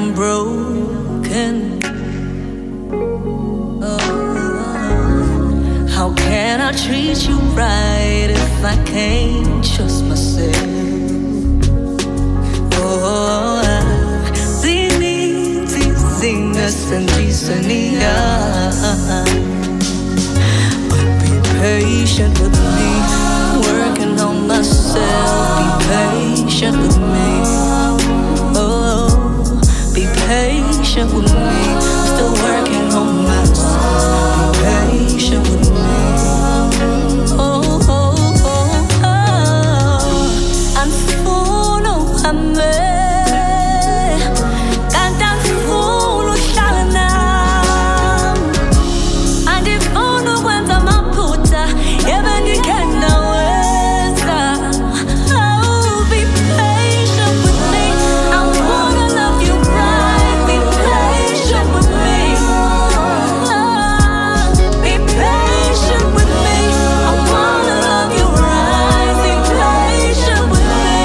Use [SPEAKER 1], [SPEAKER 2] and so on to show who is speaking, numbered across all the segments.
[SPEAKER 1] been broken. How can I treat you right if I can't trust myself? Oh, but be patient with me, working on myself. Be patient with me. Oh, be patient with me. Still working on myself. Be patient with me. Oh, oh, oh, oh. Anfuno ame, kanta anfuno shalana. Andifuno kwenza maphutha, ebengikenda wenza. Oh, be patient with me. I wanna love you right. Be patient with me. Be patient with me. I wanna love you right. Be patient with me.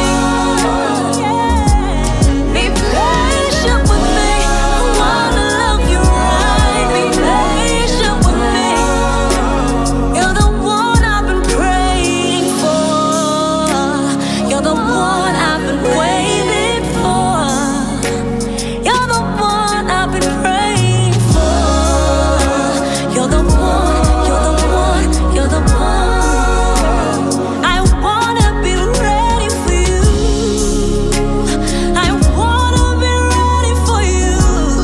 [SPEAKER 1] Be patient with me. I wanna love you right. Be patient with me. You're the one I've been praying for. You're the one I've been waiting for. You're the one I've been praying for. You're the one, you're the one, you're the one. I wanna be ready for you. I wanna be ready for you.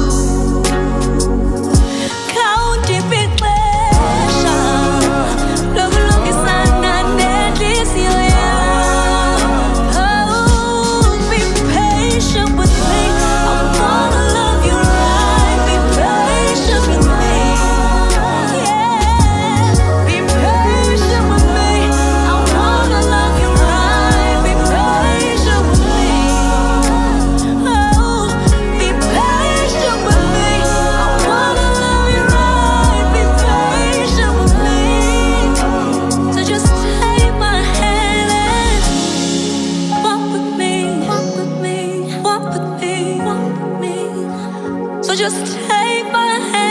[SPEAKER 1] Khawundibhixesha, lokulungisana nenhliziyo yam. Oh, be patient with me. I wanna love you right. Be patient with me. Yeah, be patient with me. I wanna love you right. Be patient with me. Oh, be patient with me. I wanna love you right. Be patient with me. So just take my hand and walk with me, walk with me, walk with me, walk with me. So just take my hand.